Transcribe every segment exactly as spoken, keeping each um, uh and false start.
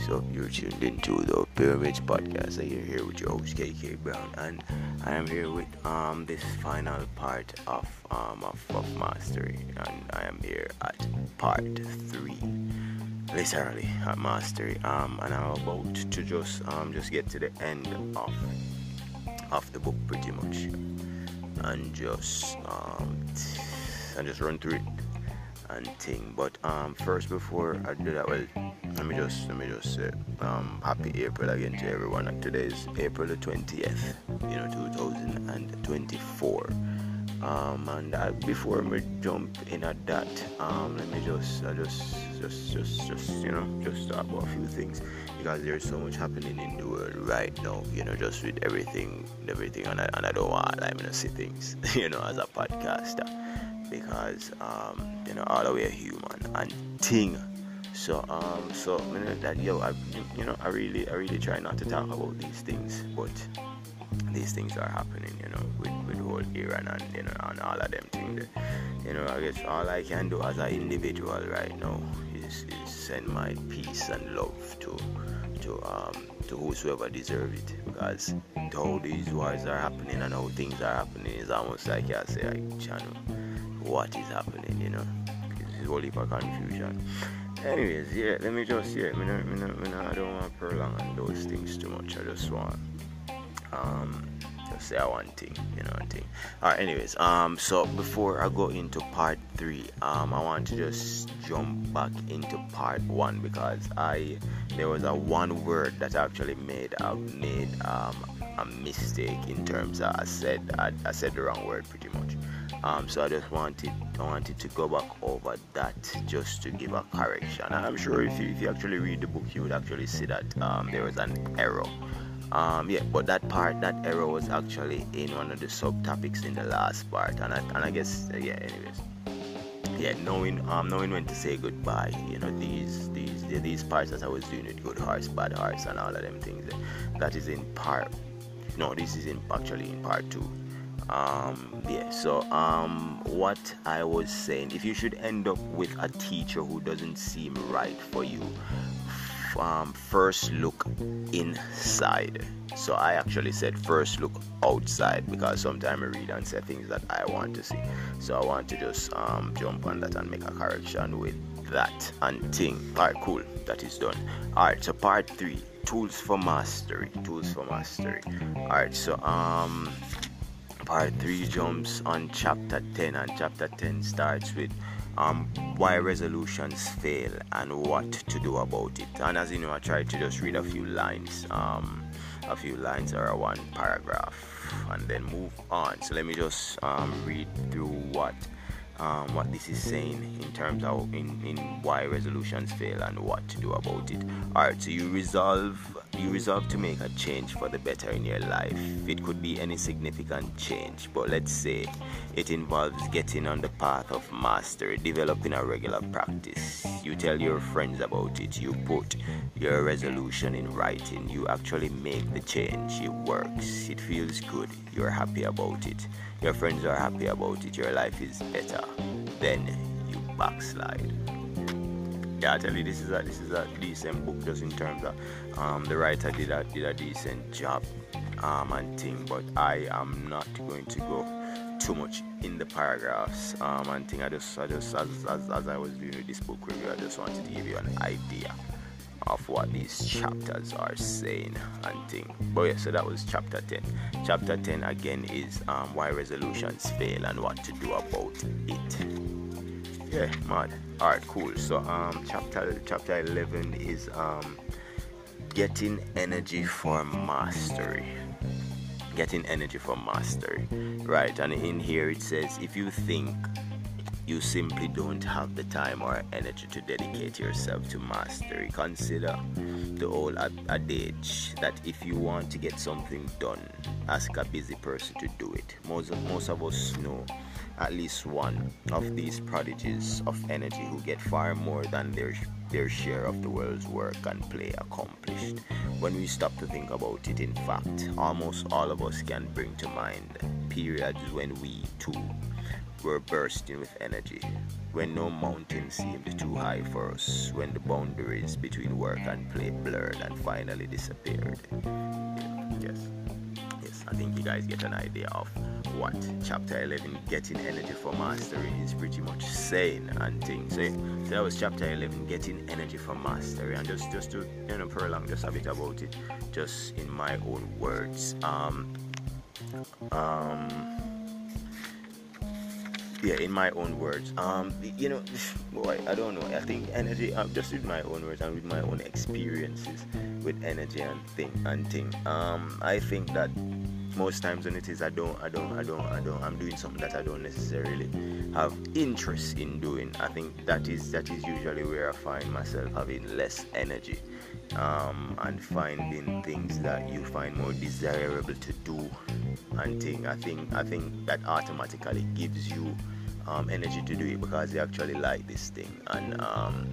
So you're tuned into the Pyramids Podcast. And you're here with your host K K Brown, and I am here with um this final part of um of, of mastery, and I am here at part three, literally at mastery. Um, and I'm about to just um just get to the end of of the book pretty much, and just um t- and just run through it and thing. But um first, before I do that, well, let me just let me just say um happy April again to everyone. And today is April the twentieth, you know, two thousand twenty-four. Um and I, before we jump in at that, um let me just I just just just just you know just talk about a few things, because there's so much happening in the world right now, you know, just with everything everything and I, and I don't want like, to see things you know, as a podcaster, because um you know, all the way human and thing. So um so you know, that yo I you know I really I really try not to talk about these things, but these things are happening, you know, with with whole Iran and you know and all of them things. You know, I guess all I can do as an individual right now is, is send my peace and love to to um to whosoever deserve it, because how these wars are happening and how things are happening is almost like I say, like, channel, what is happening, you know? It's a whole heap of confusion. Anyways, yeah, let me just, yeah, me no, me no, me no, I don't want to prolong on those things too much. I just want, um, just say one thing, you know, one thing. Alright, anyways, um, so before I go into part three, um, I want to just jump back into part one, because I, there was a one word that I actually made, I made, um, a mistake in terms of, I said, I, I said the wrong word pretty much. Um, so I just wanted I wanted to go back over that just to give a correction. And I'm sure if you if you actually read the book, you would actually see that um, there was an error. Um, yeah, but that part, that error was actually in one of the subtopics in the last part. And I and I guess uh, yeah. Anyways, yeah, knowing um knowing when to say goodbye. You know, these these these parts that I was doing with good hearts, bad hearts, and all of them things. That is in part. No, this is in actually in part two. Um yeah so um what I was saying, if you should end up with a teacher who doesn't seem right for you, f- um first look inside. So I actually said first look outside, because sometimes I read and say things that I want to see. So I want to just um jump on that and make a correction with that and thing. Alright, cool, that is done. Alright, so part three, tools for mastery tools for mastery Alright, so um Part three jumps on chapter ten, and chapter ten starts with um, why resolutions fail and what to do about it. And as you know, I tried to just read a few lines, um, a few lines or one paragraph, and then move on. So let me just um, read through what um, what this is saying in terms of in, in why resolutions fail and what to do about it. Alright, so you resolve you resolve to make a change for the better in your life. It could be any significant change, but let's say it involves getting on the path of mastery, developing a regular practice. You tell your friends about it, you put your resolution in writing, you actually make the change, it works, it feels good, you're happy about it, your friends are happy about it, your life is better. Then you backslide. Yeah, I tell you, this is a this is a decent book, just in terms of um, the writer did a did a decent job um, and thing. But I am not going to go too much in the paragraphs um, and thing. I just I just as, as as I was doing this book review, I just wanted to give you an idea of what these chapters are saying and thing. But yeah, so that was chapter ten. Chapter ten again is um, why resolutions fail and what to do about it. Yeah, mad. Alright, cool. So um chapter chapter eleven is um getting energy for mastery. Getting energy for mastery. Right, and in here it says, if you think you simply don't have the time or energy to dedicate yourself to mastery, consider the old ad- adage that if you want to get something done, ask a busy person to do it. Most of, most of us know at least one of these prodigies of energy who get far more than their their share of the world's work and play accomplished. When we stop to think about it, in fact, almost all of us can bring to mind periods when we too were bursting with energy, when no mountain seemed too high for us, when the boundaries between work and play blurred and finally disappeared. Yes, yes, I think you guys get an idea of what chapter eleven, Getting Energy for Mastery, is pretty much saying and things. So, so that was chapter eleven, Getting Energy for Mastery, and just just to you know prolong just a bit about it, just in my own words. Um, um, yeah, in my own words. Um, you know, boy, I don't know. I think energy. Um, just with my own words and with my own experiences with energy and thing and thing. Um, I think that most times when it is I don't I don't I don't I don't I'm doing something that I don't necessarily have interest in doing, I think that is that is usually where I find myself having less energy, um, and finding things that you find more desirable to do and thing. I think I think that automatically gives you um, energy to do it because you actually like this thing, and um,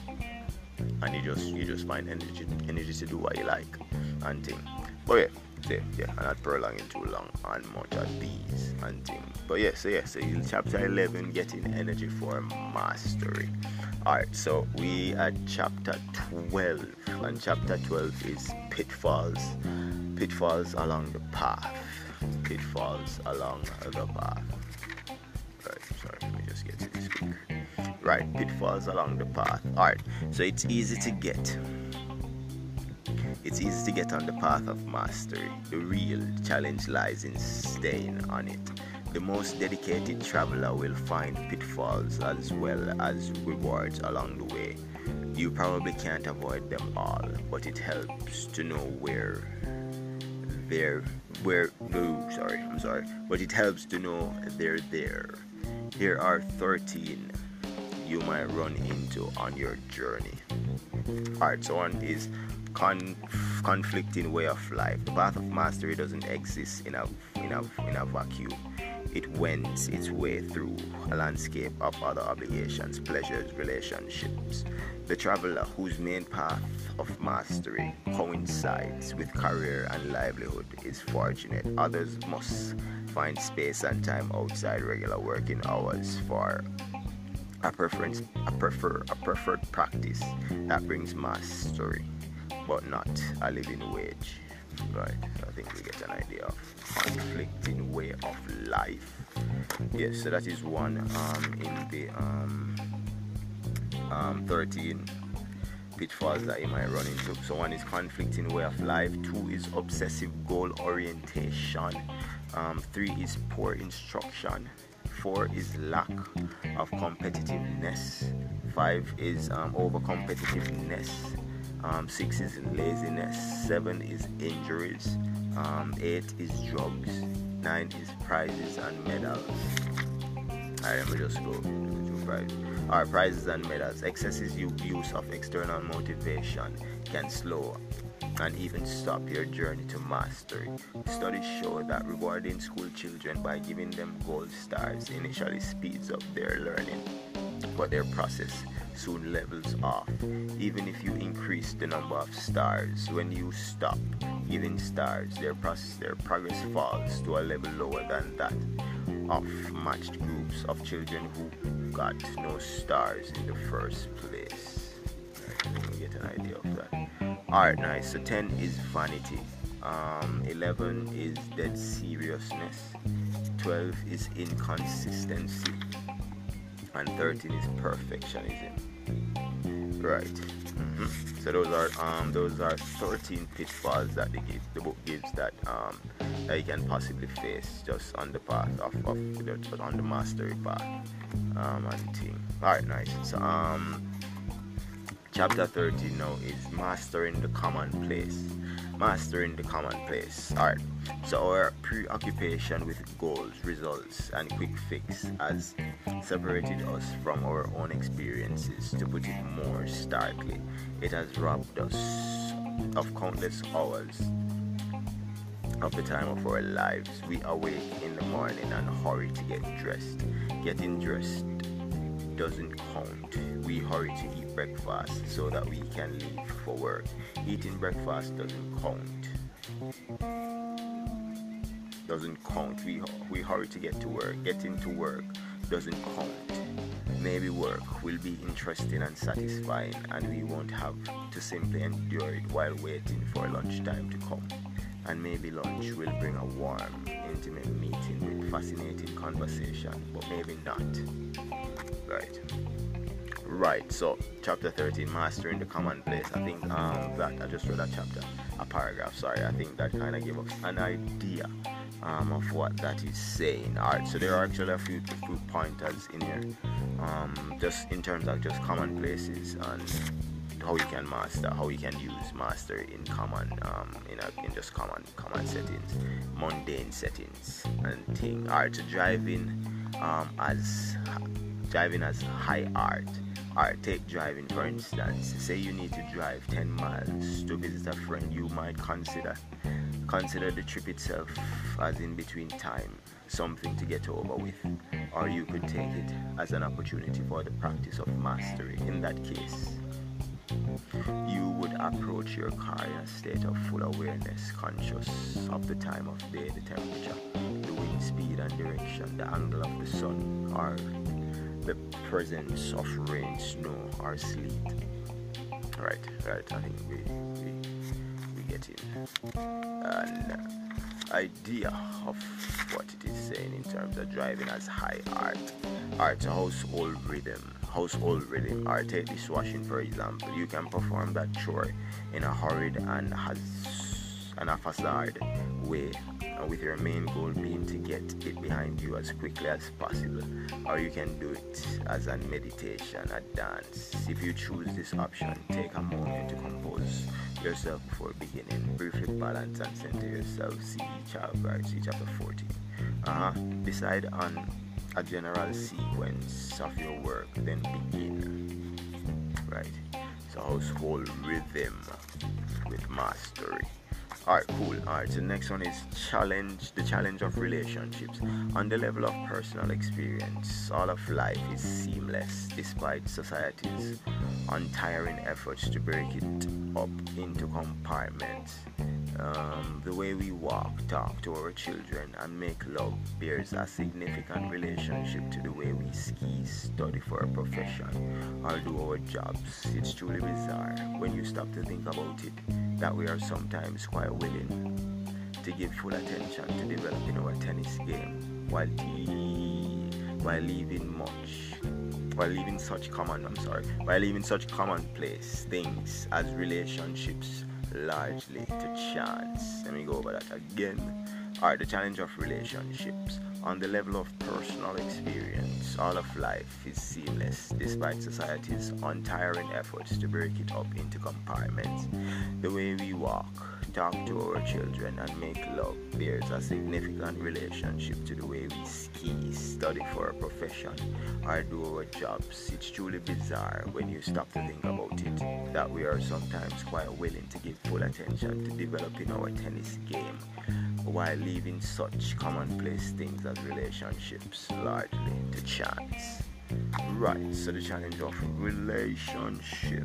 and you just you just find energy energy to do what you like and thing. But yeah. Yeah, yeah, I'm not prolonging too long on much of these and things. But yeah, so yeah, so chapter eleven, Getting Energy for Mastery. Alright, so we at chapter twelve, and chapter twelve is pitfalls. Pitfalls along the path. Pitfalls along the path. Right, sorry, let me just get to this quick. Right, pitfalls along the path. Alright, so it's easy to get. It's easy to get on the path of mastery. The real challenge lies in staying on it. The most dedicated traveler will find pitfalls as well as rewards along the way. You probably can't avoid them all, but it helps to know where they're where no sorry, I'm sorry. But it helps to know they're there. Here are thirteen you might run into on your journey. Alright, so one is Con- conflicting way of life. The path of mastery doesn't exist in a in a in a vacuum. It wends its way through a landscape of other obligations, pleasures, relationships. The traveler whose main path of mastery coincides with career and livelihood is fortunate. Others must find space and time outside regular working hours for a preference, a prefer, a preferred practice that brings mastery, but not a living wage. Right, so I think we get an idea of conflicting way of life. Yes, so that is one um, in the um, um, thirteen pitfalls that you might run into. So one is conflicting way of life, two is obsessive goal orientation, um, three is poor instruction, four is lack of competitiveness, five is um, over competitiveness, Um, six is laziness, seven is injuries, um, eight is drugs, nine is prizes and medals. Alright, let me just go to prizes. Alright, prizes and medals. Excessive use of external motivation can slow and even stop your journey to mastery. Studies show that rewarding school children by giving them gold stars initially speeds up their learning, but their process soon levels off. Even if you increase the number of stars, when you stop giving stars, their process, their progress falls to a level lower than that of matched groups of children who got no stars in the first place. Right, let me get an idea of that. Alright, nice. So ten is vanity. Um, eleven is dead seriousness. twelve is inconsistency. And thirteen is perfectionism. Right. Mm-hmm. So those are um those are thirteen pitfalls that the, give, the book gives that um that you can possibly face just on the path of, of just on the mastery path um and thing. Alright, nice. So um chapter thirteen now is mastering the commonplace. Mastering the commonplace. Alright. So our preoccupation with goals, results, and quick fix has separated us from our own experiences. To put it more starkly, it has robbed us of countless hours of the time of our lives. We awake in the morning and hurry to get dressed. Getting dressed doesn't count. We hurry to eat breakfast so that we can leave for work. Eating breakfast doesn't count. Doesn't count. We we hurry to get to work. Getting to work doesn't count. Maybe work will be interesting and satisfying, and we won't have to simply endure it while waiting for lunchtime to come. And maybe lunch will bring a warm, intimate meeting with fascinating conversation, but maybe not. Right. Right, so chapter thirteen, Mastering the Commonplace. I think um, that, I just read a chapter, a paragraph, sorry. I think that kind of gave us an idea um, of what that is saying. Alright, so there are actually a few, few pointers in here, um, just in terms of just commonplaces and how you can master, how you can use mastery in common, um, in, a, in just common, common settings, mundane settings and thing. Alright, so driving um, as driving as high art. Alright, take driving for instance. Say you need to drive ten miles to visit a friend. You might consider consider the trip itself as in between time, something to get over with. Or you could take it as an opportunity for the practice of mastery. In that case, you would approach your car in a state of full awareness, conscious of the time of day, the temperature, the wind speed and direction, the angle of the sun, or the presence of rain, snow, or sleet. Right, right, I think we we, we get in an idea of what it is saying in terms of driving as high art. Art, so household rhythm. Household rhythm. Or take dishwashing for example. You can perform that chore in a hurried and has and a facade way, uh, with your main goal being to get it behind you as quickly as possible. Or you can do it as a meditation, a dance. If you choose this option, take a moment to compose yourself before beginning. Briefly balance and center yourself. See chapter, see chapter fourteen. Uh-huh. Decide on a general sequence of your work, then begin. Right. So household rhythm with mastery. Alright, cool. Alright, so the next one is challenge, the challenge of relationships. On the level of personal experience, all of life is seamless despite society's untiring efforts to break it up into compartments. Um, the way we walk, talk to our children, and make love bears a significant relationship to the way we ski, study for a profession, or do our jobs. It's truly bizarre when you stop to think about it, that we are sometimes quite willing to give full attention to developing our tennis game while te- while leaving much while leaving such common I'm sorry while leaving such commonplace things as relationships largely to chance. Let me go over that again. Alright, the challenge of relationships. On the level of personal experience, all of life is seamless despite society's untiring efforts to break it up into compartments. The way we walk, talk to our children, and make love bears a significant relationship to the way we ski, study for a profession, or do our jobs. It's truly bizarre when you stop to think about it, that we are sometimes quite willing to give full attention to developing our tennis game while leaving such commonplace things as relationships largely to chance. Right, so the challenge of relationship.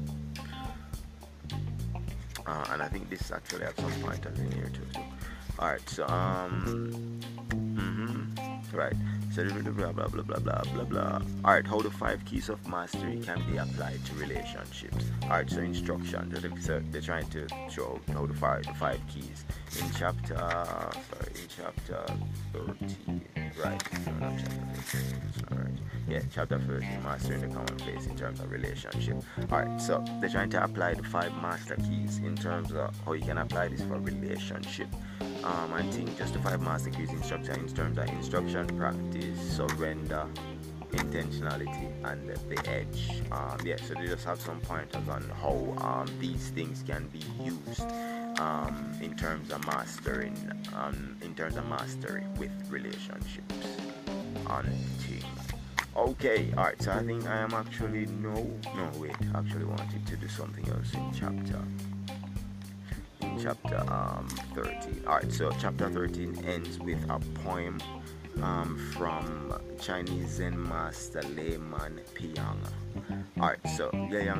Uh, and I think this actually has some pointers in here too. too. Alright, so um mm-hmm, right. So blah blah blah blah blah blah blah. Alright, how the five keys of mastery can be applied to relationships. Alright, so instruction. So they're trying to show how the five the five keys in chapter sorry in chapter thirteen. Right, no, not chapter thirteen. Alright. Yeah, chapter thirteen, mastering the commonplace in terms of relationship. Alright, so they're trying to apply the five master keys in terms of how you can apply this for relationship. Um, I think just the five master keys in structure in terms of instruction, practice, surrender, intentionality, and the edge. Um, yeah, so they just have some pointers on how um, these things can be used um, in terms of mastering, um, in terms of mastery with relationships on team. Okay, alright, so I think I am actually no, no wait, actually wanted to do something else in chapter. Chapter um, thirteen. Alright, so chapter thirteen ends with a poem um, from Chinese Zen master Leiman Piang. Alright, so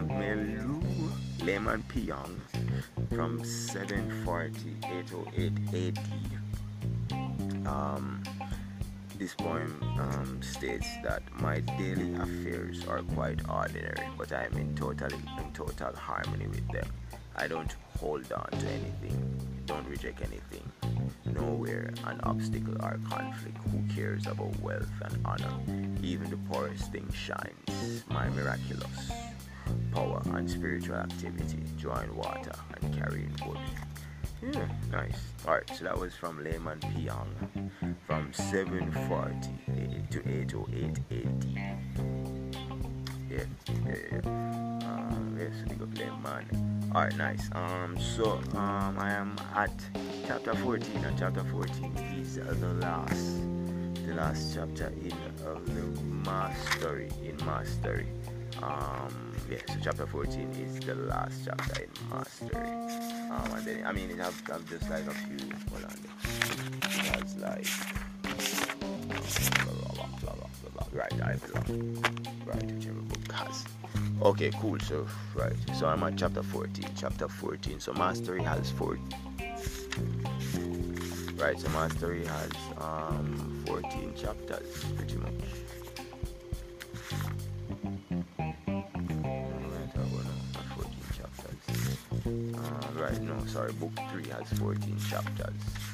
Leiman Piang from seven forty to eight oh eight A D. Um, this poem um, states that my daily affairs are quite ordinary, but I am in total in total harmony with them. I don't hold on to anything, don't reject anything, nowhere an obstacle or conflict. Who cares about wealth and honor? Even the poorest thing shines. My miraculous power and spiritual activity, drawing water and carrying wood. Yeah, nice. Alright, so that was from Layman Piang from seven forty to eight oh eight A D. Yeah, yeah, yeah. Um, yes, we got Layman. Alright, nice. Um, so um, I am at chapter fourteen, and chapter fourteen is the last, the last chapter in uh, the mastery, in mastery. Um, yeah, so chapter fourteen is the last chapter in mastery. Um, and then I mean, it have, have just like a few. Hold on, it has like blah, blah, blah, blah, blah, blah, blah. Right, I belong. Right, whichever book has. Okay, cool. So right, so I'm at chapter fourteen. Chapter fourteen. So mastery has four. Right, so mastery has um fourteen chapters, pretty much. Uh, right, no, sorry, book three has fourteen chapters.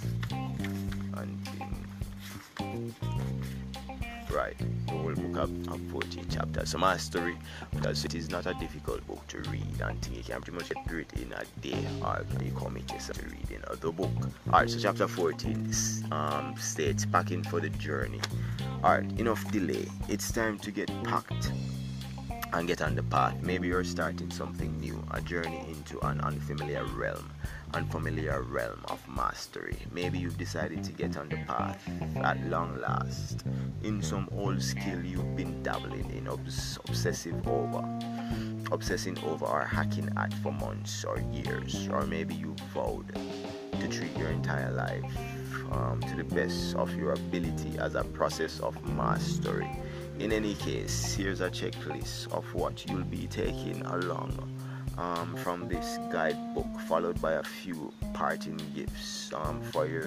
And in, right, the whole book have, have fourteen chapters. So mastery, because it is not a difficult book to read, and you can pretty much get through it in a day, or you commit yourself to reading the book. Alright, so chapter fourteen um, states, packing for the journey. Alright, enough delay. It's time to get packed and get on the path. Maybe you're starting something new, a journey into an unfamiliar realm, unfamiliar realm of mastery. Maybe you've decided to get on the path at long last in some old skill you've been dabbling in, obs- obsessive over, obsessing over or hacking at for months or years, or maybe you vowed to treat your entire life um, to the best of your ability as a process of mastery. In any case, here's a checklist of what you'll be taking along um, from this guidebook, followed by a few parting gifts um, for your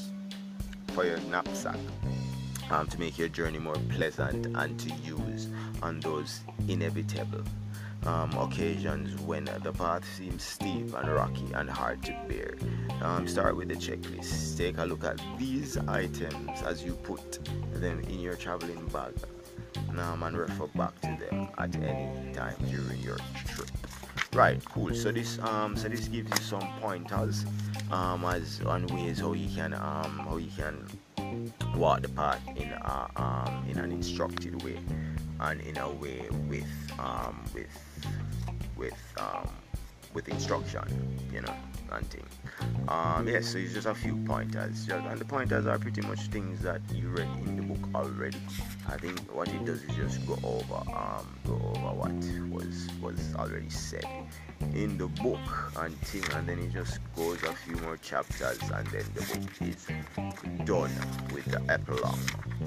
for your knapsack um, to make your journey more pleasant and to use on those inevitable um, occasions when the path seems steep and rocky and hard to bear. Um, start with the checklist. Take a look at these items as you put them in your traveling bag. Um, and refer back to them at any time during your trip. Right, cool. So this um so this gives you some pointers um as on ways how you can um how you can walk the path in a um in an instructed way, and in a way with um with with um with instruction, you know, and thing. Um, yes, so it's just a few pointers, and the pointers are pretty much things that you read in the book already. I think what it does is just go over, um, go over what was was already said in the book and thing, and then it just goes a few more chapters, and then the book is done with the epilogue,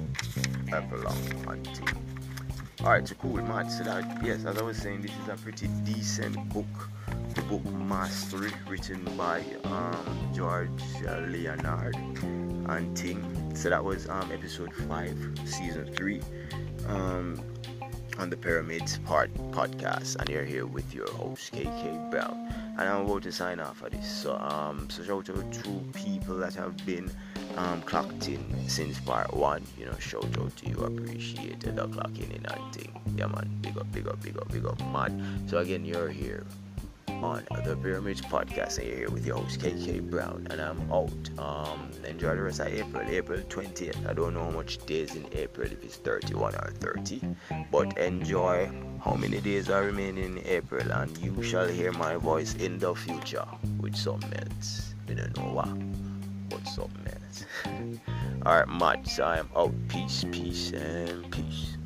epilogue and thing. Alright, so cool, Matt. So that, yes, as I was saying, this is a pretty decent book. The book Mastery, written by um, George uh, Leonard and Ting. So that was um, episode five, season three, um, on the Pyramids Part podcast. And you're here with your host K K Brown, and I'm about to sign off for this. So um, so shout out to people that have been um clocked in since part one. You know, shout out to you, appreciated the clocking in and thing. Yeah man, big up, big up, big up, big up, man. So again, you're here on the Pyramids podcast, and you're here with your host K K Brown, and I'm out. Um, enjoy the rest of April, April twentieth. I don't know how much days in April, if it's thirty-one or thirty, but enjoy how many days are remaining in April, and you shall hear my voice in the future with something else. We don't know what, but something else. Alright, Matt, so I'm out. Peace, peace, and peace.